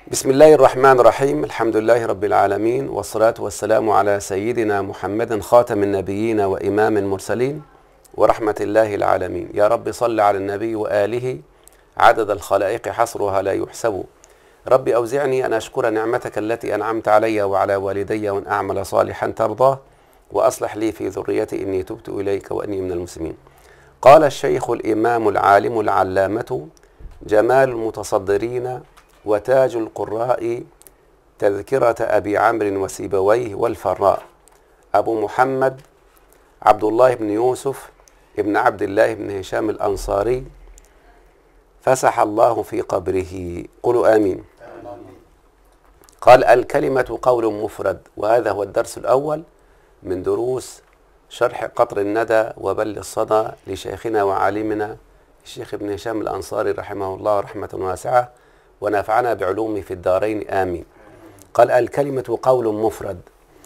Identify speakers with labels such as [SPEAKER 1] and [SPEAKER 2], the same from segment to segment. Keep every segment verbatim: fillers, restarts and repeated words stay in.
[SPEAKER 1] بسم الله الرحمن الرحيم. الحمد لله رب العالمين، والصلاة والسلام على سيدنا محمد خاتم النبيين وإمام المرسلين ورحمة الله العالمين. يا رب صل على النبي وآله عدد الخلائق حصرها لا يحسب. رب أوزعني أن أشكر نعمتك التي أنعمت علي وعلى والدي وأن أعمل صالحا ترضاه وأصلح لي في ذريتي إني تبت إليك وإني من المسلمين. قال الشيخ الإمام العالم العلامة جمال المتصدرين وتاج القراء تذكرة أبي عمرو وسيبويه والفراء أبو محمد عبد الله بن يوسف ابن عبد الله بن هشام الأنصاري فسح الله في قبره. قولوا آمين. قال الكلمة قول مفرد، وهذا هو الدرس الأول من دروس شرح قطر الندى وبل الصدى لشيخنا وعالمنا الشيخ ابن هشام الأنصاري رحمه الله رحمة واسعة ونفعنا بعلومه في الدارين آمين. قال الكلمة قول مفرد.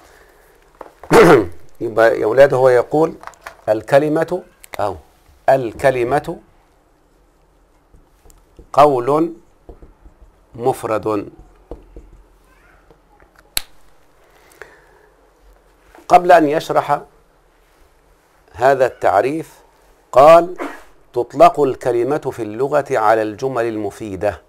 [SPEAKER 1] يبقى يا أولاد هو يقول الكلمة أو الكلمة قول مفرد. قبل أن يشرح هذا التعريف قال تطلق الكلمة في اللغة على الجمل المفيدة.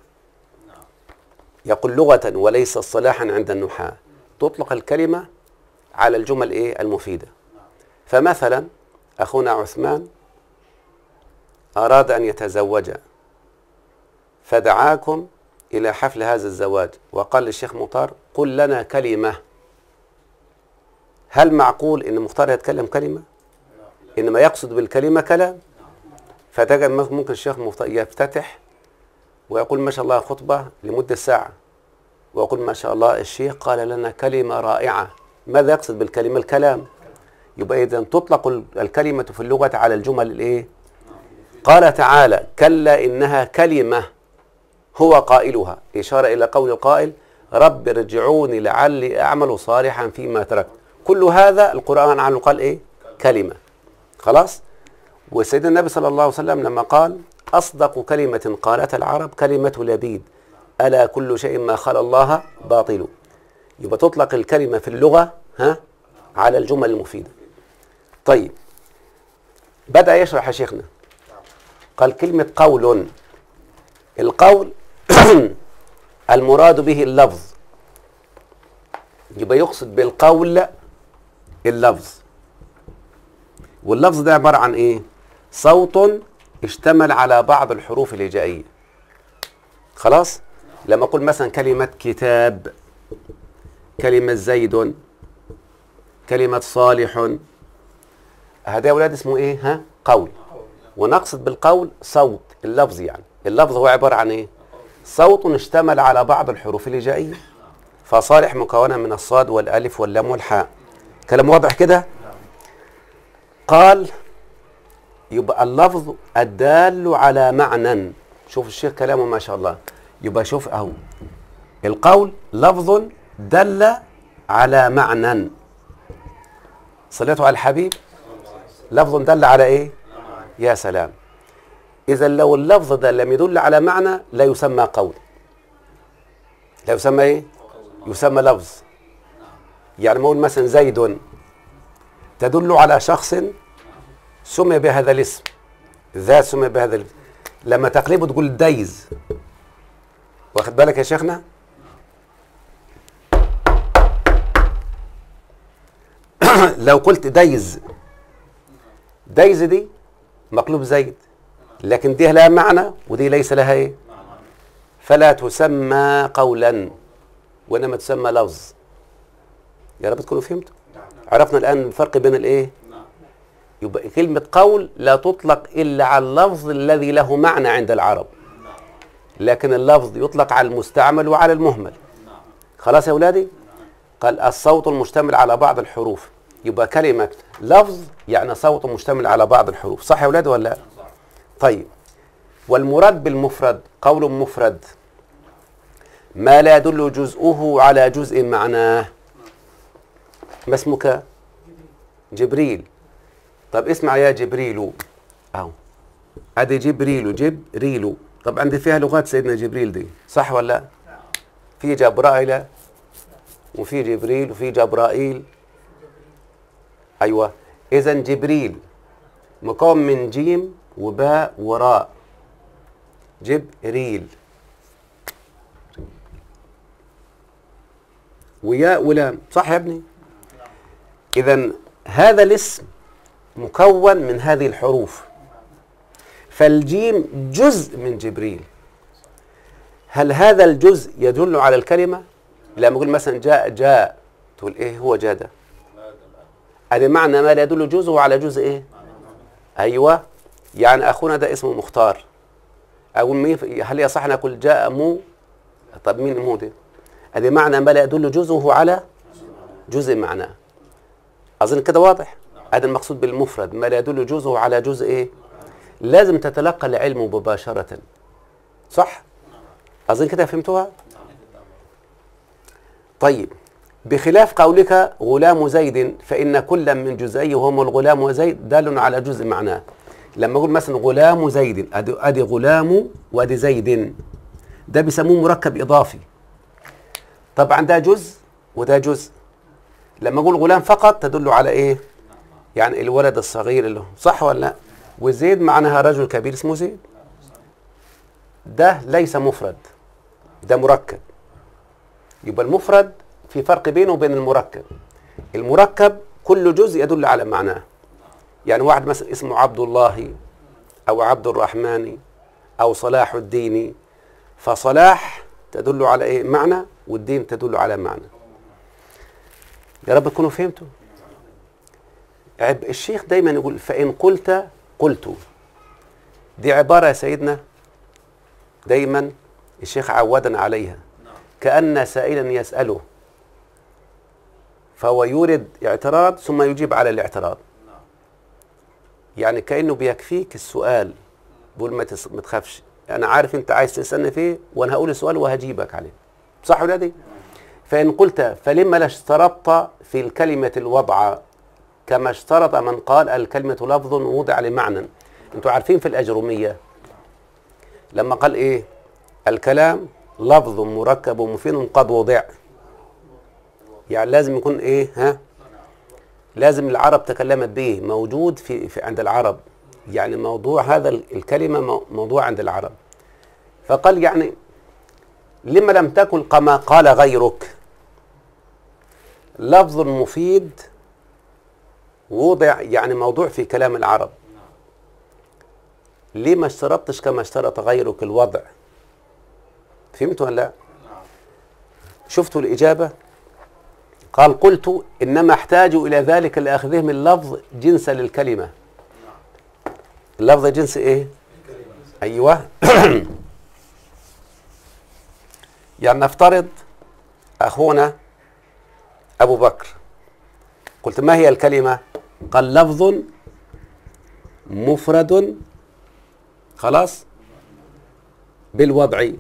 [SPEAKER 1] يقول لغة وليس اصطلاحا عند النحاة، تطلق الكلمة على الجمل إيه المفيدة. فمثلا أخونا عثمان أراد أن يتزوج فدعاكم إلى حفل هذا الزواج وقال للشيخ مختار قل لنا كلمة. هل معقول إن مختار يتكلم كلمة؟ إنما يقصد بالكلمة كلام. فتجد ممكن الشيخ مختار يفتتح ويقول ما شاء الله خطبة لمدة ساعة ويقول ما شاء الله الشيخ قال لنا كلمة رائعة. ماذا يقصد بالكلمة؟ الكلام. يبقى إذن تطلق الكلمة في اللغة على الجمل الإيه؟ قال تعالى كلا إنها كلمة هو قائلها، إشارة إلى قول القائل رب ارجعوني لعلي أعمل صالحا فيما تركت. كل هذا القرآن عنه قال إيه؟ كلمة. خلاص. وسيدنا النبي صلى الله عليه وسلم لما قال أصدق كلمة قالتها العرب كلمة لبيد ألا كل شيء ما خلا الله باطل. يبقى تطلق الكلمة في اللغة ها على الجمل المفيدة. طيب بدأ يشرح شيخنا قال كلمة قول. القول المراد به اللفظ، يبقى يقصد بالقول اللفظ. واللفظ ده عبارة عن ايه؟ صوت اشتمل على بعض الحروف الهجائية. خلاص؟ لما اقول مثلا كلمة كتاب، كلمة زيد، كلمة صالح، هذا يا اولاد اسمه ايه؟ ها؟ قول. ونقصد بالقول صوت اللفظ، يعني اللفظ هو عبارة عن ايه؟ صوت اشتمل على بعض الحروف الهجائية. فصالح مكونة من الصاد والالف واللام والحاء. كلام واضح كده؟ قال يبقى اللفظ الدال على معنى. شوف الشيخ كلامه ما شاء الله. يبقى شوف اهو القول لفظ دل على معنى. صليتوا على الحبيب. لفظ دل على ايه؟ يا سلام. اذا لو اللفظ ده لم يدل على معنى لا يسمى قول. لا يسمى ايه؟ يسمى لفظ. يعني ما اقول مثلا زيد تدل على شخص سمي بهذا الاسم، ذات سمي بهذا الاسم. لما تقلبه تقول دايز. واخد بالك يا شيخنا؟ لو قلت دايز، دايز دي مقلوب زيد، لكن دي لها معنى ودي ليس لها ايه؟ فلا تسمى قولا وانما تسمى لفظ. يا رب تكونوا فهمتوا. عرفنا الآن الفرق بين الايه؟ يبقى كلمة قول لا تطلق إلا على اللفظ الذي له معنى عند العرب، لكن اللفظ يطلق على المستعمل وعلى المهمل. خلاص يا أولادي؟ قال الصوت المشتمل على بعض الحروف. يبقى كلمة لفظ يعني صوت مشتمل على بعض الحروف. صح يا أولادي ولا لا؟ طيب والمراد بالمفرد قول مفرد ما لا يدل جزءه على جزء معناه. ما اسمك؟ جبريل. طب اسمع يا جبريل اهو، ادي جبريل جبريل. طب عندي فيها لغات سيدنا جبريل دي، صح ولا لا؟ في جبرائيل وفي جبريل وفي جبرائيل. أيوة، إذا جبريل مكون من جيم وباء وراء، جبريل، وياء ولام، صح يا ابني؟ إذا هذا الاسم مكون من هذه الحروف، فالجيم جزء من جبريل. هل هذا الجزء يدل على الكلمة؟ لما أقول مثلا جاء جاء، تقول إيه هو جاء ده؟ هذا معنى ما لا يدل جزءه على جزء إيه؟ أيوة، يعني أخونا ده اسمه مختار، أقول مين؟ هل يصح أن أقول جاء مو؟ طب مين مو ده؟ هذا معنى ما لا يدل جزءه على جزء معناه. أظن كده واضح؟ هذا المقصود بالمفرد، ما لا يدل جزءه على جزء إيه؟ لازم تتلقى العلم مباشرة، صح؟ أظن كده فهمتوها؟ طيب، بخلاف قولك غلام زيد، فإن كل من جزئيه وهم الغلام وزيد دال على جزء معناه. لما أقول مثلا غلام زيد، أدي, أدي غلام وأدي زيد، ده بيسموه مركب إضافي. طبعا ده جزء وده جزء. لما أقول غلام فقط تدل على إيه؟ يعني الولد الصغير اللي هو، صح ولا لا؟ وزيد معناها رجل كبير اسمه زيد. ده ليس مفرد، ده مركب. يبقى المفرد في فرق بينه وبين المركب. المركب كل جزء يدل على معناه. يعني واحد مثلا اسمه عبد الله أو عبد الرحمن أو صلاح الدين، فصلاح تدل على إيه؟ معنى، والدين تدل على معنى. يا رب تكونوا فهمتوا. الشيخ دايما يقول فإن قلت قلت، دي عبارة يا سيدنا دايما الشيخ عودنا عليها، كأن سائلا يسأله فهو يورد اعتراض ثم يجيب على الاعتراض. يعني كأنه بيكفيك السؤال، بقول ما تخافش، أنا عارف أنت عايز تسألني فيه وأنا هقول السؤال وهجيبك عليه، صح ولا دي؟ فإن قلت فلما لا اشترطت في الكلمة الوضع كما اشترط من قال الكلمة لفظ وضع لمعنى. أنتوا عارفين في الأجرومية لما قال إيه؟ الكلام لفظ مركب مفيد قد وضع، يعني لازم يكون إيه؟ ها؟ لازم العرب تكلمت به، موجود في, في عند العرب، يعني موضوع هذا الكلمة موضوع عند العرب. فقال يعني لما لم تكن كما قال غيرك لفظ مفيد وضع، يعني موضوع في كلام العرب، ليه ما اشترطتش كما اشترط غيرك الوضع؟ فهمتوا ولا لا؟ شفتوا الإجابة؟ قال قلت إنما احتاج إلى ذلك لأخذهم اللفظ جنسا للكلمة. اللفظ جنس إيه؟ أيوة. يعني نفترض أخونا أبو بكر، قلت ما هي الكلمة؟ قال لفظ مفرد خلاص بالوضع.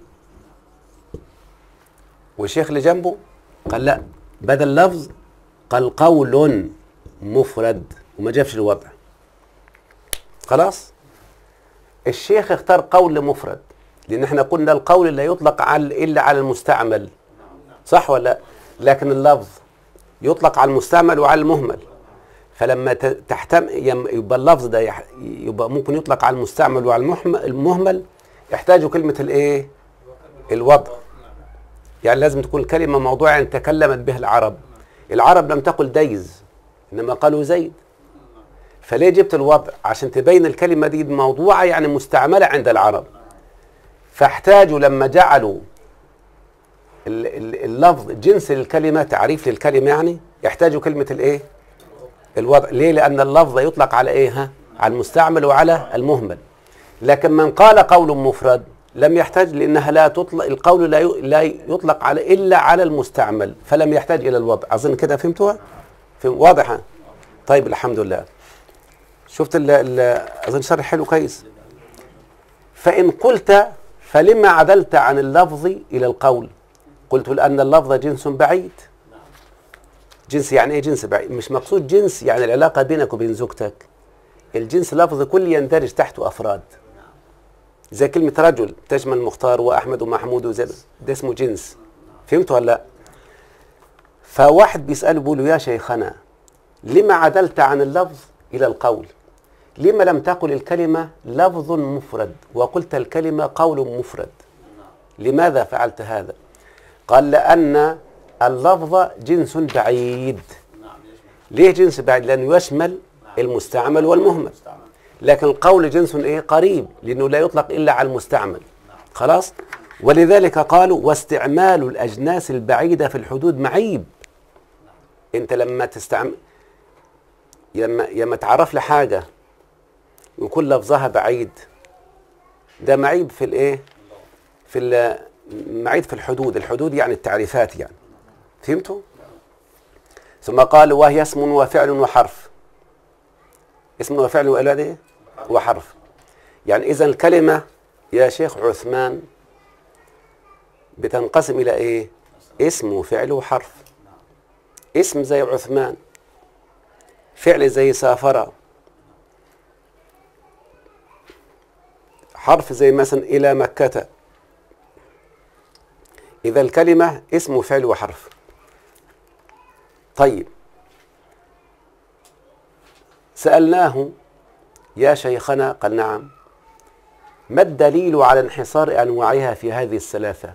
[SPEAKER 1] والشيخ اللي جنبه قال لا، بدل لفظ قال قول مفرد وما جابش الوضع. خلاص الشيخ اختار قول مفرد، لأن احنا قلنا القول لا يطلق على إلا على المستعمل، صح ولا لا؟ لكن اللفظ يطلق على المستعمل وعلى المهمل. فلما تحتم يبقى اللفظ ده يبقى ممكن يطلق على المستعمل وعلى المهمل، يحتاج كلمة الايه؟ الوضع. يعني لازم تكون الكلمة موضوعا تكلمت به العرب. العرب لم تقل ديز، إنما قالوا زيد. فليه جبت الوضع؟ عشان تبين الكلمة دي موضوعة يعني مستعملة عند العرب. فاحتاجوا لما جعلوا اللفظ جنس للكلمة، تعريف للكلمة، يعني يحتاجوا كلمة الايه؟ الوضع. ليه؟ لأن اللفظ يطلق على ايه؟ ها؟ على المستعمل وعلى المهمل. لكن من قال قول مفرد لم يحتاج، لأنها لا تطلق، القول لا لا يطلق على إلا على المستعمل، فلم يحتاج إلى الوضع. أظن كده فهمتوها؟ فهم واضحة؟ طيب الحمد لله. شفت ال ال أظن شرح حلو كويس. فإن قلت فلما عدلت عن اللفظ إلى القول؟ قلت لأن اللفظ جنس بعيد. جنس يعني إيه جنس بعيد؟ مش مقصود جنس يعني العلاقة بينك وبين زوجتك. الجنس لفظ كل يندرج تحته أفراد، زي كلمة رجل تشمل مختار وأحمد ومحمود وزيد، ده اسمه جنس. فهمتوا ولا لا؟ فواحد بيسأله بيقول له يا شيخنا لما عدلت عن اللفظ إلى القول؟ لما لم تقل الكلمة لفظ مفرد وقلت الكلمة قول مفرد؟ لماذا فعلت هذا؟ قال لأن اللفظ جنس بعيد. ليه جنس بعيد؟ لأنه يشمل المستعمل والمهمل، لكن القول جنس إيه؟ قريب، لأنه لا يطلق إلا على المستعمل. خلاص؟ ولذلك قالوا واستعمال الأجناس البعيدة في الحدود معيب. أنت لما تستعمل لما لما تعرف لحاجة ويكون لفظها بعيد، ده معيب في الإيه؟ في معيب في الحدود. الحدود يعني التعريفات يعني. فهمتوا؟ ثم قال وهي اسم وفعل وحرف. اسم وفعل وإيه؟ وحرف. يعني إذا الكلمة يا شيخ عثمان بتنقسم إلى إيه؟ اسم وفعل وحرف. اسم زي عثمان، فعل زي سافر، حرف زي مثلا إلى مكة. إذا الكلمة اسم وفعل وحرف. طيب سألناه يا شيخنا، قال نعم، ما الدليل على انحصار أنواعها في هذه الثلاثة؟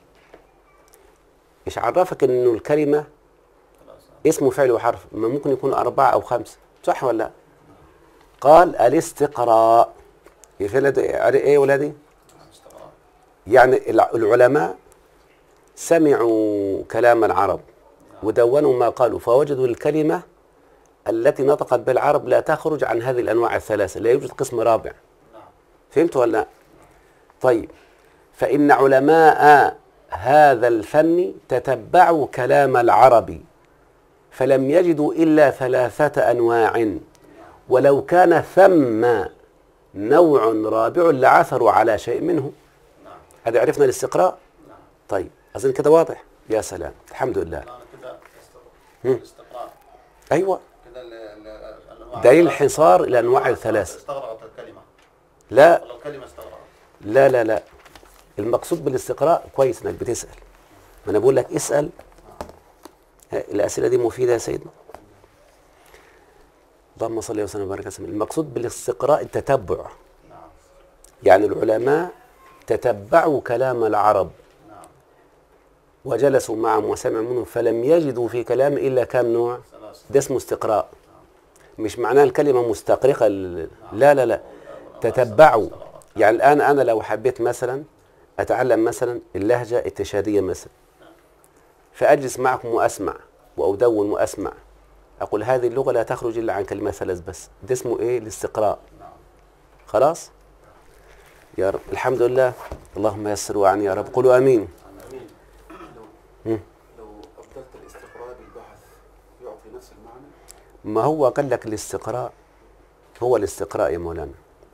[SPEAKER 1] إيش عرفك إنه الكلمة اسم وفعل وحرف؟ ما ممكن يكون أربعة أو خمسة، صح ولا لا؟ قال الاستقراء. إيه يا ولادي؟ يعني العلماء سمعوا كلام العرب ودونوا ما قالوا، فوجدوا الكلمة التي نطقت بالعرب لا تخرج عن هذه الأنواع الثلاثة، لا يوجد قسم رابع. فهمت ولا لا؟ طيب فإن علماء هذا الفن تتبعوا كلام العرب فلم يجدوا إلا ثلاثة أنواع، ولو كان ثم نوع رابع لعثروا على شيء منه. هذا عرفنا الاستقراء. طيب أظن كده واضح. يا سلام، الحمد لله. الاستقراء أيوة، دليل انحصار الأنواع الثلاث.
[SPEAKER 2] استغرقت الكلمة؟
[SPEAKER 1] لا
[SPEAKER 2] ولا الكلمة استغرقت؟
[SPEAKER 1] لا لا لا، المقصود بالاستقراء كويس انك بتسأل. ما انا بقول لك اسأل. الأسئلة دي مفيدة يا سيدنا. اللهم صل وسلم وبارك وسلم. المقصود بالاستقراء التتبع. يعني العلماء تتبعوا كلام العرب وجلسوا معهم وسمعوا منهم فلم يجدوا في كلام إلا كام نوع. ده اسمه استقراء. مش معناه الكلمة مستقرقة. لا لا لا، تتبعوا. يعني الآن أنا لو حبيت مثلا أتعلم مثلا اللهجة التشادية مثلا، فأجلس معكم وأسمع وأدون وأسمع، أقول هذه اللغة لا تخرج إلا عن كلمة ثلاث بس. ده اسمه إيه؟ الاستقراء. خلاص يا رب، الحمد لله. اللهم يسر وعني يا رب. قولوا آمين.
[SPEAKER 3] لو لو أبدلت الاستقراء بالبحث يعطي نفس المعنى؟
[SPEAKER 1] ما هو قال لك الاستقراء هو الاستقراء يا مولانا.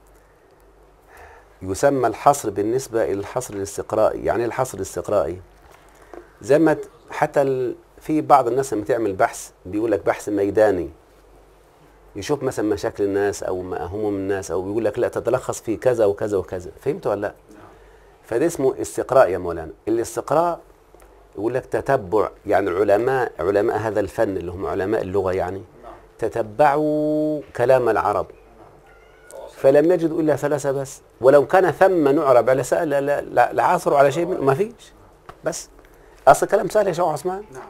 [SPEAKER 1] يسمى الحصر بالنسبة إلى الحصر الاستقرائي. يعني الحصر الاستقرائي زي ما حتى في بعض الناس لما تعمل بحث بيقول لك بحث ميداني، يشوف مثلا مشاكل الناس أو هموم الناس، أو بيقول لك لا تتلخص في كذا وكذا وكذا. فهمت ولا لا؟ فده اسمه استقراء يا مولانا. الاستقراء يقول لك تتبع. يعني العلماء علماء هذا الفن اللي هم علماء اللغة يعني تتبعوا كلام العرب فلم يجدوا إلا ثلاثة بس، ولو كان ثم نعرب على سأل لعاصروا على شيء منه. ما فيش. بس أصل كلام سهل يا شيخ عثمان.
[SPEAKER 3] نعم.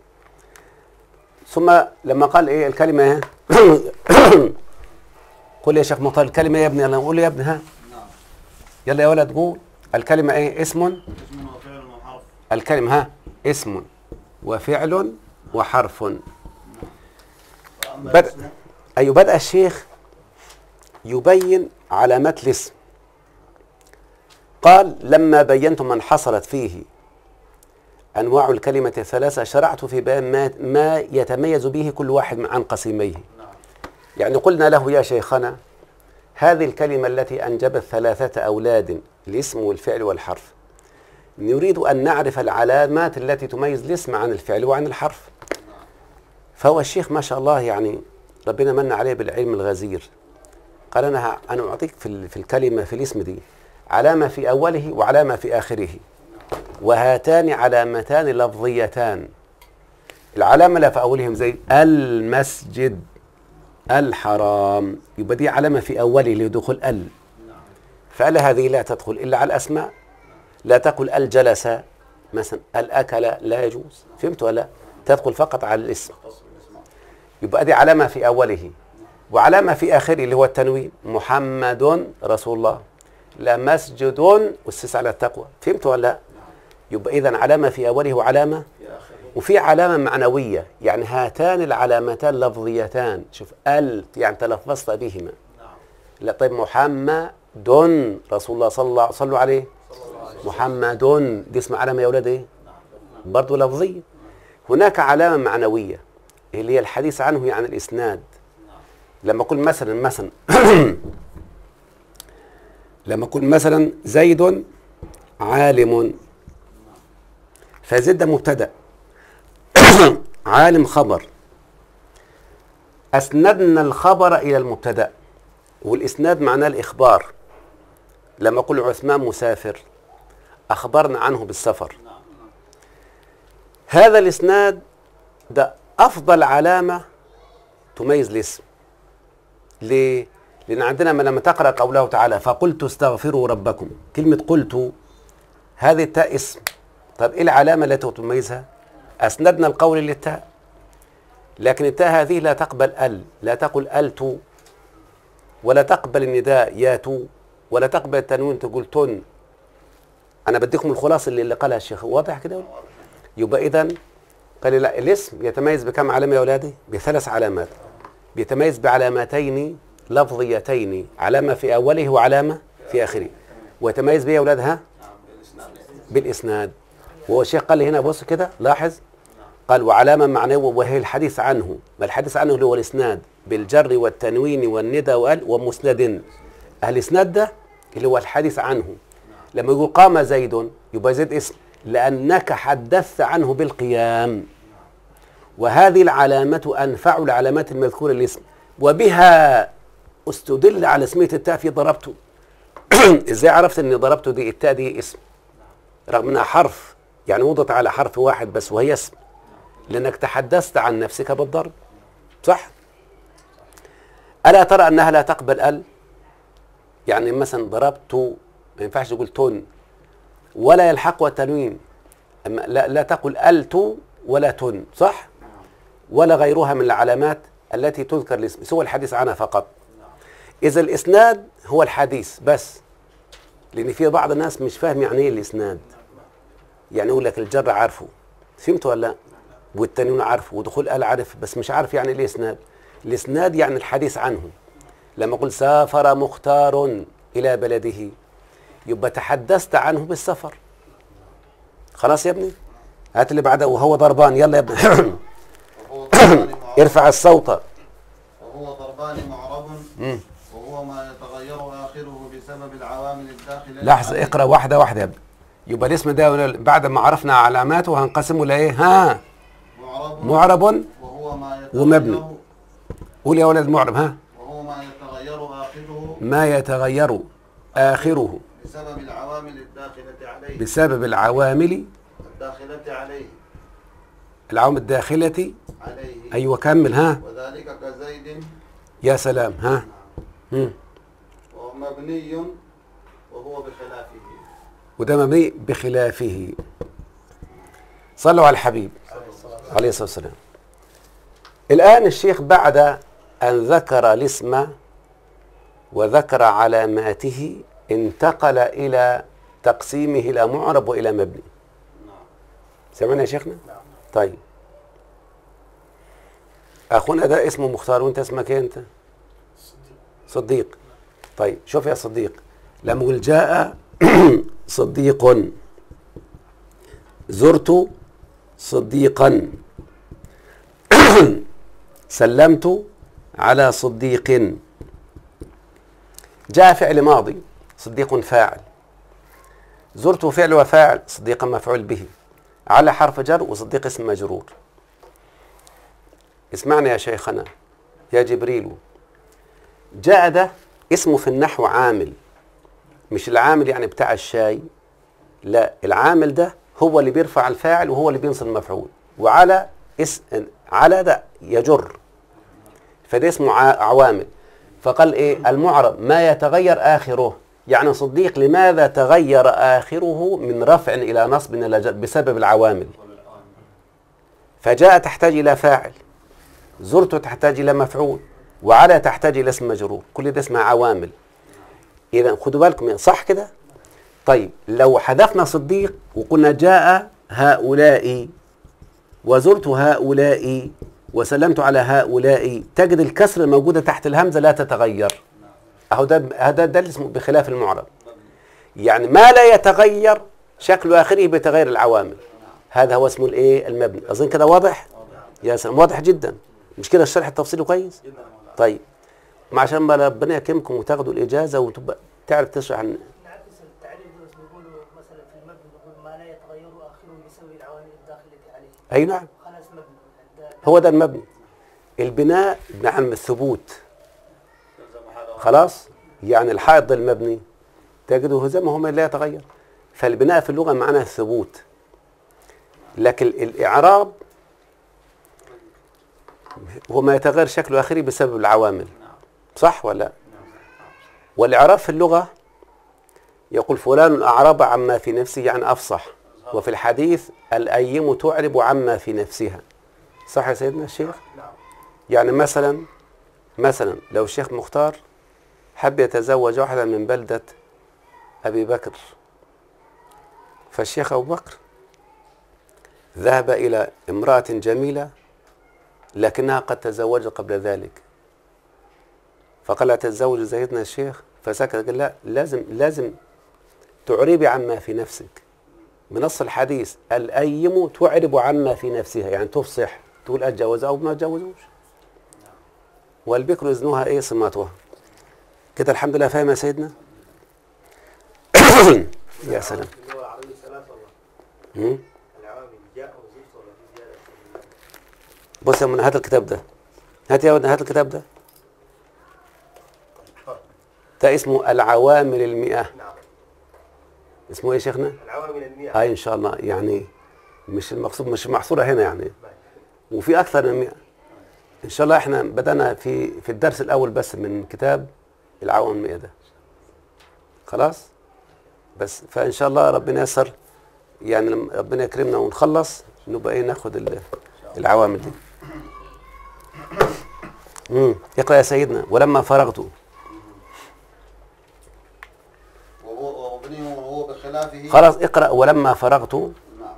[SPEAKER 1] ثم لما قال إيه الكلمة قل يا شيخ مطهر الكلمة يا ابني. يلا قول يا ابني. ها يلا يا ولد قول الكلمة إيه؟ اسم
[SPEAKER 2] اسم وفعل وحرف.
[SPEAKER 1] الكلمة ها اسم وفعل وحرف. بدأ أي بدأ الشيخ يبين علامات الاسم. قال لما بينت من حصلت فيه أنواع الكلمة الثلاثة شرعت في بيان ما, ما يتميز به كل واحد عن قسيميه. يعني قلنا له يا شيخنا هذه الكلمة التي أنجبت ثلاثة أولاد، الاسم والفعل والحرف، نريد أن نعرف العلامات التي تميز الاسم عن الفعل وعن الحرف. فهو الشيخ ما شاء الله يعني ربنا من عليه بالعلم الغزير. قال أنا أنا أعطيك في في الكلمة في الاسم دي علامة في أوله وعلامة في آخره. وهاتان علامتان لفظيتان. العلامة اللي في أولهم زي المسجد الحرام، يبقى دي علامة في أوله لدخول ال، فال هذه لا تدخل إلا على الأسماء. لا تقل الجلس مثلا، الأكل لا يجوز، فهمت ولا لا؟ تدخل فقط على الاسم. يبقى دي علامة في أوله، وعلامة في آخره اللي هو التنوين، محمد رسول الله، لا مسجد أسس على التقوى، فهمت ولا لا؟ يبقى إذن علامة في أوله وعلامة، وفي علامة معنوية، يعني هاتان العلامتان لفظيتان. شوف ال يعني تلفظت بهما. لا طيب محمد رسول الله صلى الله صلوا عليه، محمد دي اسم علامة يا أولاد إيه؟ برضه لفظية. هناك علامة معنوية اللي هي الحديث عنه، يعني الإسناد. لما أقول مثلا مثلا لما أقول مثلا زيد عالم، فزيد ده مبتدأ، عالم خبر، أسندنا الخبر إلى المبتدأ، والإسناد معناه الإخبار. لما أقول عثمان مسافر أخبرنا عنه بالسفر. هذا الإسناد ده أفضل علامة تميز الاسم. ليه؟ لأن عندنا ما لما تقرأ قوله تعالى فقلت استغفروا ربكم، كلمة قلت هذه التاء اسم. طب إيه العلامة التي تميزها؟ أسندنا القول للتاء، لكن التاء هذه لا تقبل ال، لا تقل ألت، ولا تقبل النداء ياتو، ولا تقبل التنوين تقول تن. أنا بديكم الخلاصة اللي, اللي قالها الشيخ، واضح كده؟ يبقى إذن قال لا، الاسم يتميز بكم علامة يا أولادي؟ بثلاث علامات. بيتميز بعلامتين لفظيتين، علامة في أوله وعلامة في آخره. ويتميز بيه يا أولادها بالإسناد. وهو الشيخ قال لي هنا بص كده لاحظ، قال وعلامة معنوية وهي الحديث عنه. ما الحديث عنه اللي هو الإسناد بالجر والتنوين والندى وال ومسند. الإسناد ده اللي هو الحديث عنه. لما يقول قام زيد يبقى زيد اسم، لأنك حدثت عنه بالقيام. وهذه العلامة أنفع العلامات المذكورة الاسم، وبها استدل على اسمية التاء في ضربته. ازاي عرفت ان ضربته دي التاء دي اسم رغم انها حرف، يعني وضعت على حرف واحد بس وهي اسم، لانك تحدثت عن نفسك بالضرب، صح؟ ألا ترى أنها لا تقبل ال؟ يعني مثلا ضربت ما ينفعش تقول تون، ولا يلحقها التنوين، لا, لا تقل ألت ولا تن، صح؟ ولا غيرها من العلامات التي تذكر الاسم، سوى الحديث عنها فقط. إذا الإسناد هو الحديث بس، لأن في بعض الناس مش فاهم يعني إيه الإسناد. يعني يقول لك الجر عارفه، فهمت ولا لا؟ والتنوين عارفه، ودخول ال عارف، بس مش عارف يعني إيه الإسناد. الإسناد يعني الحديث عنه. لما أقول سافر مختار إلى بلده يبقى تحدثت عنه بالسفر. خلاص يا ابني؟ هات اللي بعده. وهو ضربان، يلا يا ابني. ارفع الصوت.
[SPEAKER 2] وهو ضربان معرب وهو ما يتغير آخره بسبب العوامل الداخلة.
[SPEAKER 1] لحظة، اقرأ واحدة واحدة يا ابني. يبقى الاسم ده بعد ما عرفنا علاماته هنقسمه لإيه؟ ها؟
[SPEAKER 2] معرب
[SPEAKER 1] معرب
[SPEAKER 2] وهو ما يتغير
[SPEAKER 1] ومبني. قول يا ولد معرب. ها؟
[SPEAKER 2] وهو ما يتغير آخره
[SPEAKER 1] ما يتغير آخره
[SPEAKER 2] بسبب العوامل الداخلة عليه
[SPEAKER 1] بسبب العوامل
[SPEAKER 2] الداخلة عليه
[SPEAKER 1] العوامل الداخلة
[SPEAKER 2] عليه
[SPEAKER 1] أيوة كمل. ها؟
[SPEAKER 2] وذلك كزيد.
[SPEAKER 1] يا سلام. ها؟ مم.
[SPEAKER 2] ومبني وهو بخلافه.
[SPEAKER 1] وده مبني بخلافه. صلوا على الحبيب عليه الصلاة والسلام. الآن الشيخ بعد أن ذكر الاسم وذكر علاماته انتقل إلى تقسيمه إلى معرب وإلى مبني. سمعنا يا شيخنا؟ طيب أخونا ده اسمه مختار وأنت اسمك إيه أنت؟ صديق. طيب شوف يا صديق، لما يقول جاء صديق، زرت صديقا، سلمت على صديق. جاء فعل ماضي، صديق فاعل، زرت فعل وفاعل، صديقا مفعول به، على حرف جر، وصديق اسم مجرور. اسمعنا يا شيخنا يا جبريل، جاء ده اسمه في النحو عامل، مش العامل يعني بتاع الشاي، لا، العامل ده هو اللي بيرفع الفاعل وهو اللي بينصب المفعول، وعلى اسم على ده يجر، فده اسمه عوامل. فقال ايه المعرب ما يتغير آخره، يعني صديق لماذا تغير آخره من رفع إلى نصب إلى جر؟ بسبب العوامل. فجاء تحتاج إلى فاعل، زرت تحتاج إلى مفعول، وعلى تحتاج إلى اسم مجرور، كل ده اسمها عوامل. إذا خدوا بالكم صح كده؟ طيب لو حذفنا صديق وقلنا جاء هؤلاء وزرت هؤلاء وسلمت على هؤلاء، تجد الكسر الموجودة تحت الهمزة لا تتغير. أهو ده هذا ده اللي اسمه بخلاف المعرب، يعني ما لا يتغير شكل آخره بتغير العوامل، هذا هو اسمه الايه المبني. أظن كده واضح؟ يا سلام واضح جدا، مش كده الشرح التفصيلي كويس؟ طيب ما عشان ما ربنا يكرمكم وتاخدوا الإجازة وتبقى تعرف تشرح عن
[SPEAKER 4] نعكس التعريف بيقولوا مثلا في المبني بيقول ما لا يتغير آخره بسبب العوامل الداخلة عليه.
[SPEAKER 1] أي نعم
[SPEAKER 4] خلاص مبني.
[SPEAKER 1] هو ده المبني. البناء بنعم الثبوت، خلاص يعني الحائط ده المبني تجده زي ما هو لا يتغير، فالبناء في اللغة معناه الثبوت، لكن الإعراب هو ما يتغير شكله آخره بسبب العوامل، صح ولا لا؟ والإعراب في اللغة يقول فلان أعرب عما في نفسه يعني أفصح، وفي الحديث الأيم تعرب عما في نفسها، صح يا سيدنا الشيخ؟ يعني مثلا مثلا لو الشيخ مختار حب يتزوج واحدة من بلدة أبي بكر، فالشيخ أبو بكر ذهب إلى امرأة جميلة لكنها قد تزوجت قبل ذلك، فقال لا تتزوج سيدنا الشيخ، فسكت قال لا لازم لازم تعربي عما في نفسك، بنص الحديث الأيم تعرب عما في نفسها، يعني تفصح تقول أتجوز أو ما أتجوزوش، والبكر إذنها إيه صماتها كده. الحمد لله فاهم يا سيدنا؟ يا سلام. بص يا من هات الكتاب ده، هات يا ولد هات الكتاب ده، ده اسمه العوامل المئة. اسمه ايه يا شيخنا؟
[SPEAKER 4] العوامل المئة.
[SPEAKER 1] هاي ان شاء الله يعني مش المقصود مش محصورة هنا يعني، وفي اكثر من مئة ان شاء الله. احنا بدأنا في في الدرس الاول بس من كتاب العوامل المئة ده، خلاص بس، فان شاء الله ربنا ييسر يعني لما ربنا يكرمنا ونخلص نبقى ايه ناخد العوامل دي. امم اقرأ يا سيدنا. ولما فرغت
[SPEAKER 2] وهو وهو بخلافه.
[SPEAKER 1] خلاص اقرأ ولما فرغت.
[SPEAKER 2] نعم.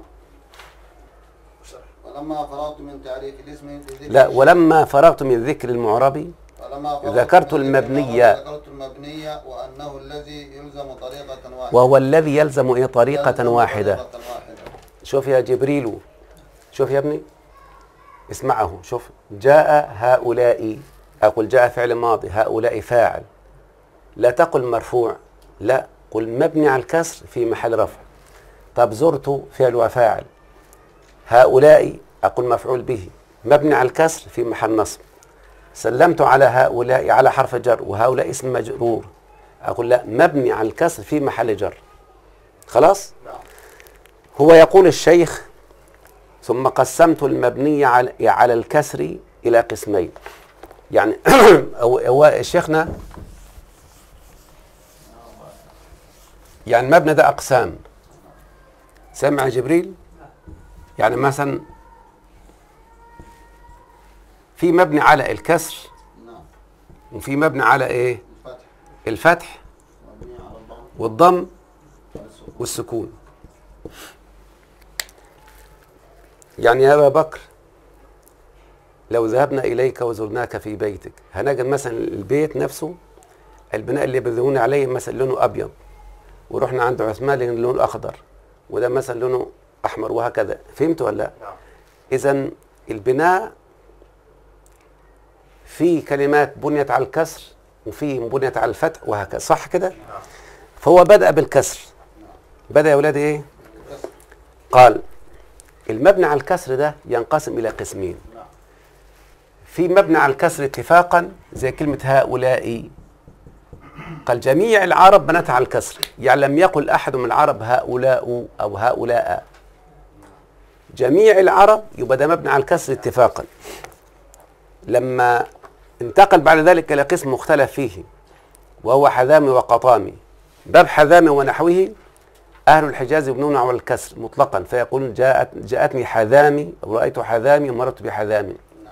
[SPEAKER 2] ولما فرغت من تعريف الاسم
[SPEAKER 1] لا ولما فرغت من ذكر المعرب ذكرت المبنية
[SPEAKER 2] ذكرت المبنية وأنه الذي يلزم طريقة واحدة،
[SPEAKER 1] وهو الذي يلزم ايه طريقة واحدة.
[SPEAKER 2] طريقة واحدة.
[SPEAKER 1] شوف يا جبريل، شوف يا ابني اسمعه، شوف جاء هؤلاء، أقول جاء فعل ماضي، هؤلاء فاعل، لا تقل مرفوع، لا قل مبني على الكسر في محل رفع. طب زرت فعل وفاعل، هؤلاء أقول مفعول به مبني على الكسر في محل نصب. سلمت على هؤلاء على حرف جر وهؤلاء اسم مجرور، أقول لا مبني على الكسر في محل جر. خلاص؟ هو يقول الشيخ ثم قسمت المبني على على الكسر إلى قسمين، يعني هو شيخنا يعني المبنى ده أقسام. سمع جبريل؟ يعني مثلا في مبني على الكسر وفي مبني على ايه؟ الفتح والضم والسكون. يعني يا أبا بكر لو ذهبنا إليك وزرناك في بيتك هنجد مثلا البيت نفسه البناء اللي بذهون عليه مثلا لونه أبيض، ورحنا عند عثمان لأن لونه أخضر، وده مثلا لونه أحمر، وهكذا. فهمت ولا لا؟ إذن البناء في كلمات بنيت على الكسر وفي بنيت على الفتح وهكذا، صح كده؟ فهو بدأ بالكسر. بدأ يا ولادي إيه؟ قال المبنى على الكسر ده ينقسم إلى قسمين. في مبنى على الكسر اتفاقا زي كلمة هؤلاء، قال جميع العرب بنتها على الكسر، يعني لم يقل أحد من العرب هؤلاء أو هؤلاء، جميع العرب يبقى ده مبني على الكسر اتفاقا. لما انتقل بعد ذلك إلى قسم مختلف فيه وهو حذامي وقطامي، باب حذامي ونحوه أهل الحجاز يبنون على الكسر مطلقا، فيقولون جاءت جاءتني حذامي أو رأيت حذامي ومررت بحذامي.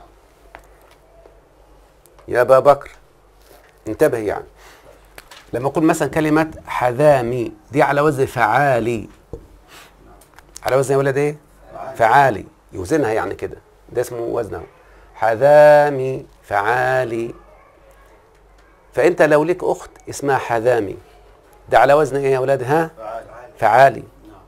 [SPEAKER 1] يا أبا بكر انتبه، يعني لما أقول مثلا كلمة حذامي دي على وزن فعالي، على وزن يا ولد ايه؟ فعالي، يوزنها يعني كده، ده اسمه وزنه حذامي فعالي. فأنت لو لك أخت اسمها حذامي ده على وزن ايه يا ولاد؟ ها؟ فعالي.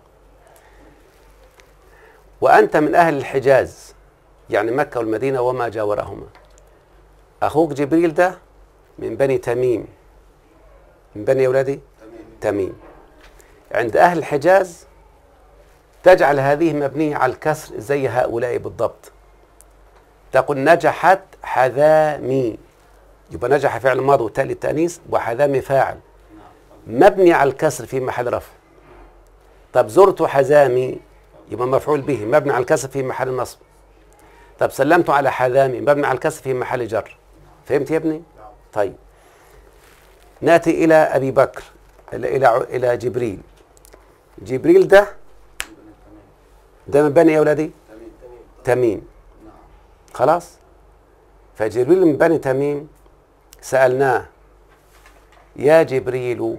[SPEAKER 1] وأنت من أهل الحجاز يعني مكة والمدينة وما جاورهما، أخوك جبريل ده من بني تميم، من بني يا ولادي تميم. عند أهل الحجاز تجعل هذه مبنية على الكسر زي هؤلاء بالضبط، تقول نجحت حذامي، يبقى نجح فعل ماضي وتالي التأنيث وحذامي فاعل مبني على الكسر في محل رفع. طب زرت حذامي يبقى مفعول به مبني على الكسر في محل نصب. طب سلمت على حذامي مبني على الكسر في محل جر. فهمت يا ابني؟ طيب ناتي إلى أبي بكر، إلى إلى إلى جبريل. جبريل ده ده من بني يا ولادي تميم، خلاص. فجبريل من بني تميم سألناه يا جبريل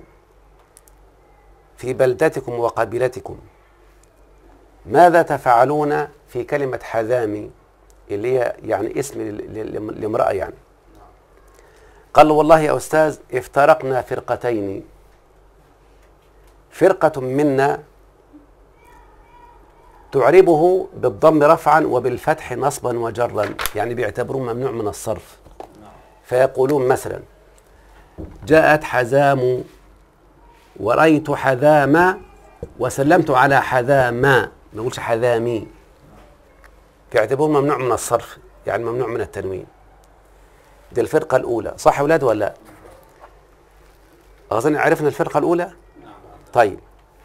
[SPEAKER 1] في بلدتكم وقبيلتكم ماذا تفعلون في كلمة حذامي اللي هي يعني اسم لامرأة يعني؟ قال والله يا أستاذ افترقنا فرقتين، فرقة منا تعربه بالضم رفعا وبالفتح نصبا وجرا، يعني بيعتبروه ممنوع من الصرف. فيقولون مثلا جاءت حزام ورأيت حذاما وسلمت على حذاما، ما نقولش حذامي، بيعتبروه ممنوع من الصرف يعني ممنوع من التنوين. دي الفرقة الأولى، صح يا أولاد ولا لا؟ أظن عرفنا الفرقة الأولى؟ طيب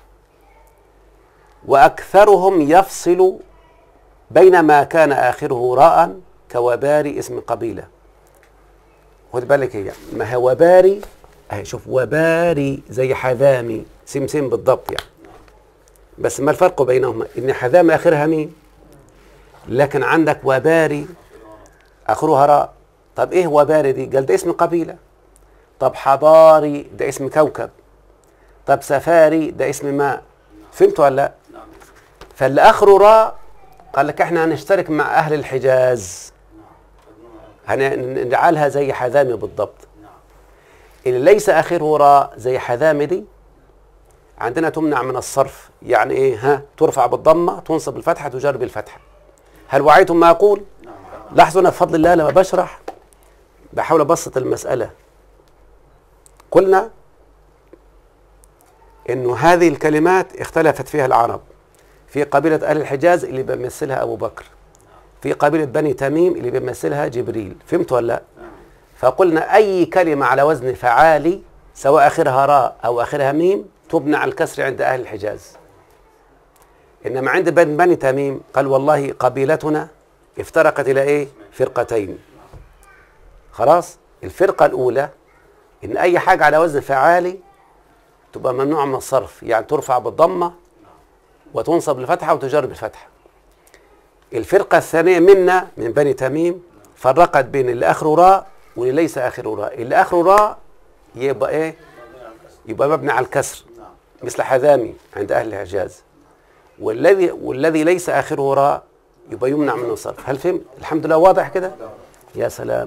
[SPEAKER 1] وأكثرهم يفصل بين ما كان آخره راء كوباري اسم قبيلة. خد بالك هي ما هو وباري اهي، شوف وباري زي حذامي سمسم بالضبط يعني، بس ما الفرق بينهما؟ ان حذامي آخرها ميم، لكن عندك وباري آخرها راء. طب ايه وباري دي؟ قال ده اسم قبيلة. طب حضاري ده اسم كوكب. طب سفاري ده اسم ماء. فهمتوا ولا لا؟ فاللي اخره راء قال لك احنا هنشترك مع اهل الحجاز هنجعلها زي حذامي بالضبط. اللي ليس اخره راء زي حذامي دي عندنا تمنع من الصرف، يعني ايه؟ ها، ترفع بالضمه تنصب بالفتحه تجر بالفتحه. هل وعيتم ما اقول؟ لاحظوا انا بفضل الله لما بشرح بحاول ابسط المساله. قلنا انه هذه الكلمات اختلفت فيها العرب، في قبيلة أهل الحجاز اللي بيمثلها أبو بكر، في قبيلة بني تميم اللي بيمثلها جبريل. فهمت ولا لا؟ فقلنا أي كلمة على وزن فعالي سواء آخرها راء أو آخرها ميم تبنى على الكسر عند أهل الحجاز. إنما عند بني تميم قال والله قبيلتنا افترقت إلى إيه؟ فرقتين. خلاص؟ الفرقة الأولى إن أي حاجة على وزن فعالي تبقى ممنوعة من الصرف، يعني ترفع بالضمة وتنصب بالفتحة وتجر بالفتحة. الفرقة الثانية منا من بني تميم فرقت بين اللي آخره راء واللي ليس آخره راء. اللي آخره راء يبقى إيه؟ يبقى مبني على الكسر مثل حذامي عند أهل الحجاز، والذي والذي ليس آخره راء يبقى يمنع منه الصرف. هل فهم؟ الحمد لله واضح كده؟ يا سلام،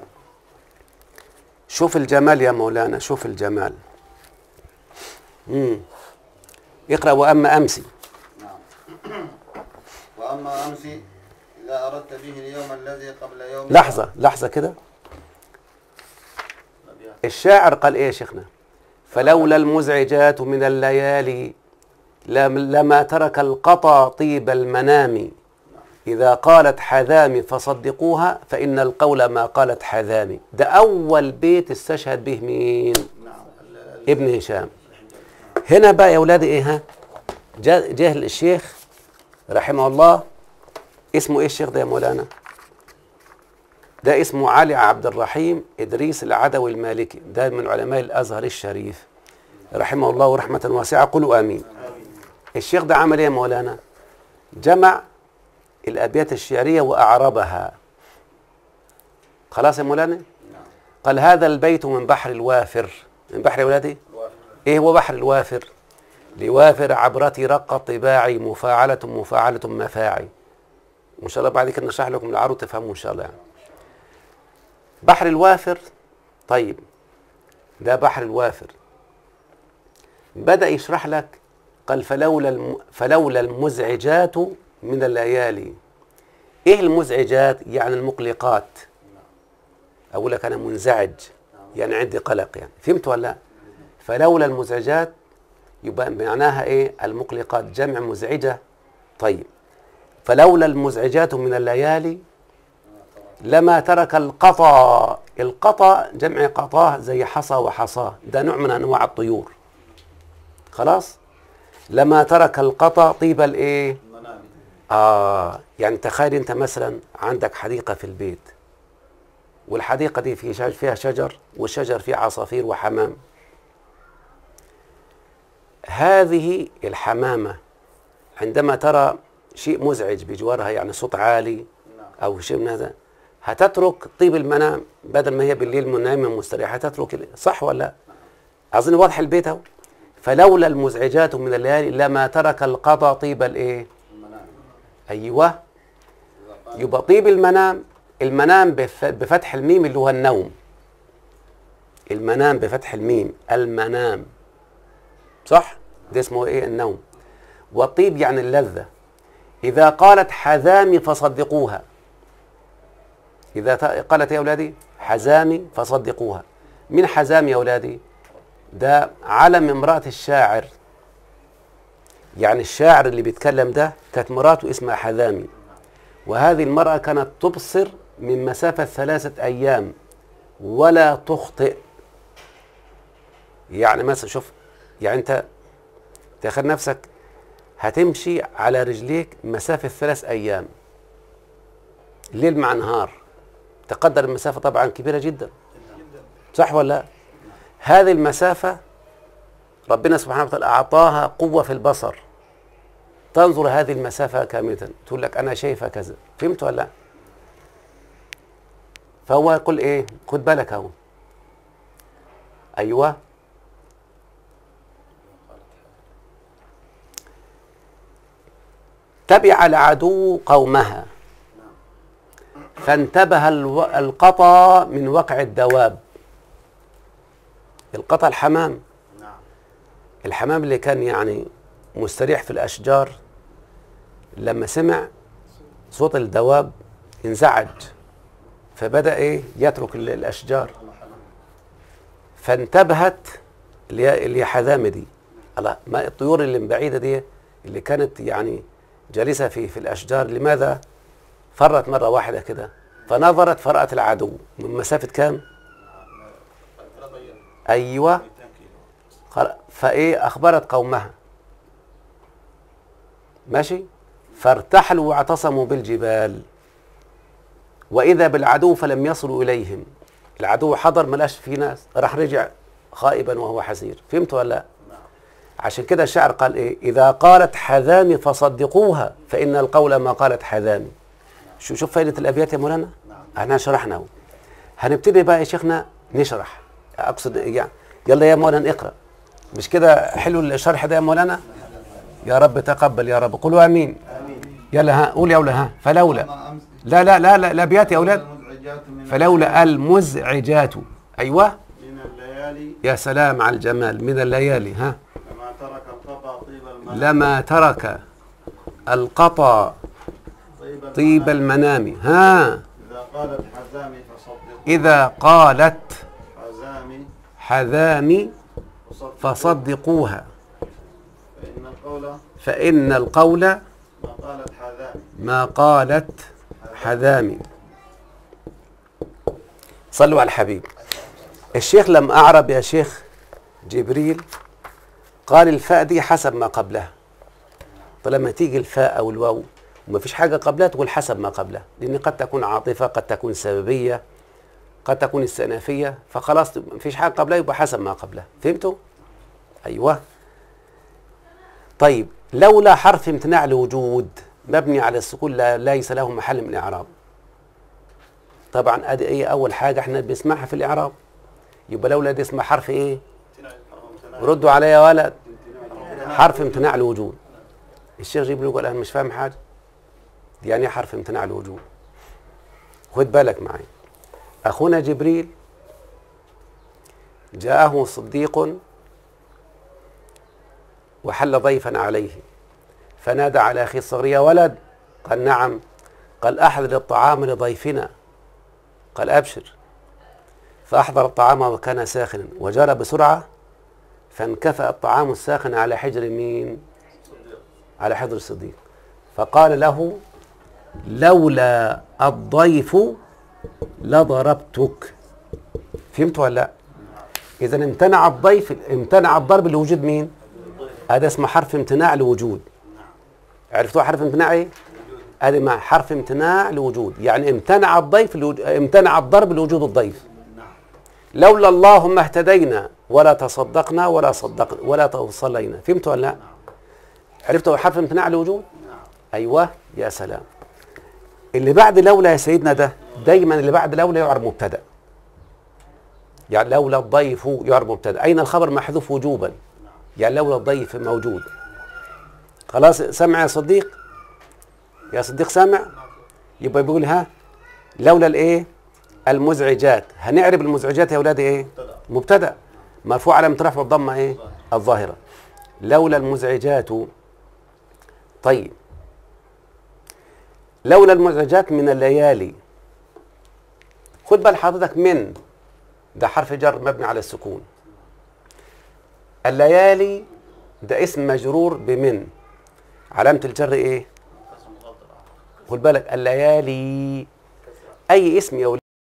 [SPEAKER 1] شوف الجمال يا مولانا، شوف الجمال. امم اقرأ وأما أمسي.
[SPEAKER 2] وأما أمس إذا أردت به اليوم الذي قبل يوم.
[SPEAKER 1] لحظة لحظة كده، الشاعر قال إيه يا شيخنا؟ فلولا المزعجات من الليالي لما ترك القطا طيب المنام، إذا قالت حذامي فصدقوها فإن القول ما قالت حذامي. ده أول بيت استشهد به مين؟ ابن هشام. هنا بقى يا أولادي إيه؟ ها، جاء الشيخ رحمه الله اسمه ايه الشيخ ده يا مولانا؟ ده اسمه علي عبد الرحيم إدريس العدوي المالكي، ده من علماء الأزهر الشريف رحمه الله رحمة واسعة، قولوا آمين. الشيخ ده عمل ايه يا مولانا؟ جمع الأبيات الشعرية وأعربها. خلاص يا مولانا؟ قال هذا البيت من بحر الوافر. من بحر يا ولادي؟ ايه هو بحر الوافر؟ لوافر عبرتي رق طباعي مفاعلة مفاعلة مفاعي. وإن شاء الله بعد كده نشرح لكم العروض تفهموا إن شاء الله يعني. بحر الوافر، طيب ده بحر الوافر. بدأ يشرح لك، قال فلولا الم... فلولا المزعجات من الليالي. ايه المزعجات؟ يعني المقلقات. اقول لك انا منزعج يعني عندي قلق يعني، فهمت ولا لا؟ فلولا المزعجات يبقى معناها ايه؟ المقلقات، جمع مزعجة. طيب فلولا المزعجات من الليالي لما ترك القطا. القطا جمع قطاه زي حصى وحصاه، ده نوع من انواع الطيور. خلاص؟ لما ترك القطا طيب الايه؟ اه يعني تخيل انت مثلا عندك حديقة في البيت، والحديقة دي في شج... فيها شجر، والشجر فيه عصافير وحمام. هذه الحمامة عندما ترى شيء مزعج بجوارها، يعني صوت عالي أو شيء من هذا، هتترك طيب المنام بدل ما هي بالليل منامة مستريحة، هتترك. صح ولا لا؟ أظن واضح البيت أهو. فلولا المزعجات من الليالي لما ترك القضاء طيب الإيه؟ أيوه. يبقى طيب المنام، المنام بفتح الميم اللي هو النوم. المنام بفتح الميم، المنام، صح؟ ده اسمه ايه؟ النوم. والطيب يعني اللذة. إذا قالت حذامي فصدقوها. إذا قالت يا أولادي حزامي فصدقوها. من حزامي يا أولادي؟ ده علم امرأة الشاعر. يعني الشاعر اللي بيتكلم ده كانت مراته اسمها حذامي، وهذه المرأة كانت تبصر من مسافة ثلاثة أيام ولا تخطئ. يعني مثلا شوف، يعني أنت تاخد نفسك هتمشي على رجليك مسافة ثلاث أيام ليل مع نهار، تقدر المسافة طبعا كبيرة جدا، صح ولا لا؟ هذه المسافة ربنا سبحانه وتعالى أعطاها قوة في البصر، تنظر هذه المسافة كاملة، تقول لك أنا شايفة كذا، فهمت ولا لا؟ فهو يقول إيه؟ خد بالك أهو. أيوه. تبع العدو قومها فانتبه القطا من وقع الدواب. القطا الحمام، الحمام اللي كان يعني مستريح في الأشجار، لما سمع صوت الدواب انزعج، فبدأ ايه؟ يترك الأشجار. فانتبهت اللي هي حذامة دي، الله، ما الطيور اللي من بعيدة دي اللي كانت يعني جالسة في في الأشجار، لماذا فرت مرة واحدة كده؟ فنظرت فرأت العدو من مسافة كام؟ أيوة. فإيه؟ أخبرت قومها، ماشي؟ فارتحلوا واعتصموا بالجبال، وإذا بالعدو فلم يصلوا إليهم. العدو حضر ملاش في ناس، راح رجع خائبا وهو حسير، فهمت ولا لا؟ عشان كده الشاعر قال إيه؟ إذا قالت حذامي فصدقوها فإن القول ما قالت حذامي. شو شوف فائدة الأبيات يا مولانا؟ احنا شرحناه، هنبتدي بقى يا شيخنا نشرح. أقصد يعني يلا يا مولانا اقرأ، مش كده حلو الشرح ده يا مولانا؟ يا رب تقبل يا رب، قولوا آمين. يلا ها قول يا أولاد. ها فلولا، لا لا لا لا الأبيات يا أولاد. فلولا المزعجات، أيوة،
[SPEAKER 2] من الليالي،
[SPEAKER 1] يا سلام على الجمال، من الليالي. ها
[SPEAKER 2] لما ترك القطا طيب المنام،
[SPEAKER 1] لما ترك القطا طيب المنام. ها
[SPEAKER 2] إذا قالت حزامي فصدقوها،
[SPEAKER 1] إذا قالت
[SPEAKER 2] حزامي
[SPEAKER 1] حذامي فصدقوها
[SPEAKER 2] فإن القول
[SPEAKER 1] فإن القول
[SPEAKER 2] ما قالت حزامي
[SPEAKER 1] ما قالت حذامي. صلوا على الحبيب. الشيخ لم أعرب يا شيخ جبريل قال الفاء دي حسب ما قبلها، فلما تيجي الفاء أو الواو وما فيش حاجة قبلها تقول حسب ما قبلها، لأن قد تكون عاطفة، قد تكون سببية، قد تكون استئنافية، فخلاص ما فيش حاجة قبلها يبقى حسب ما قبلها. فهمتوا؟ أيوه. طيب لولا حرف امتناع لوجود مبني على السكون لا ليس له محل من الإعراب. طبعا ادي ايه اول حاجه احنا بنسمعها في الاعراب، يبقى لولا دي اسمها حرف ايه؟ ردوا عليا يا ولد. حرف امتناع الوجود. الشيخ جبريل يقول انا مش فاهم حاجه، يعني ايه حرف امتناع الوجود؟ خد بالك معي. اخونا جبريل جاءه صديق وحل ضيفا عليه فنادى على اخيه الصغير يا ولد، قال نعم، قال احضر الطعام لضيفنا، قال أبشر، فأحضر الطعام وكان ساخنا وجرى بسرعة فانكفأ الطعام الساخن على حجر مين؟ على حجر الصديق، فقال له لولا الضيف لضربتك. فهمت ولا لا؟ إذا امتنع الضيف، امتنع الضرب لوجود مين؟ هذا اسمه حرف امتناع لوجود. عرفتوا حرف امتناع ايه؟ هذا مع حرف امتناع لوجود، يعني امتنع الضيف لوجود، امتنع الضرب لوجود الضيف. لولا الله ما اهتدينا ولا تصدقنا ولا صدقنا ولا صلينا. فهمت ولا لا؟ عرفتوا حرف امتناع لوجود؟ ايوه يا سلام. اللي بعد لولا يا سيدنا ده دايما اللي بعد لولا يعرب مبتدا، يعني لولا الضيف يعرب مبتدا. اين الخبر محذوف وجوبا، يعني لولا الضيف موجود. خلاص سمع يا صديق؟ يا صديق سامع؟ يبقى بيقول ها لولا الايه؟ المزعجات. هنعرب المزعجات يا اولادي ايه؟ مبتدا مرفوع علامة رفع والضمه ايه؟ الظاهره. لولا المزعجات. طيب لولا المزعجات من الليالي. خد بال حضرتك، من ده حرف جر مبني على السكون. الليالي ده اسم مجرور بمن، علامة الجر ايه؟ خد بالك الليالي، اي اسم يا ولاد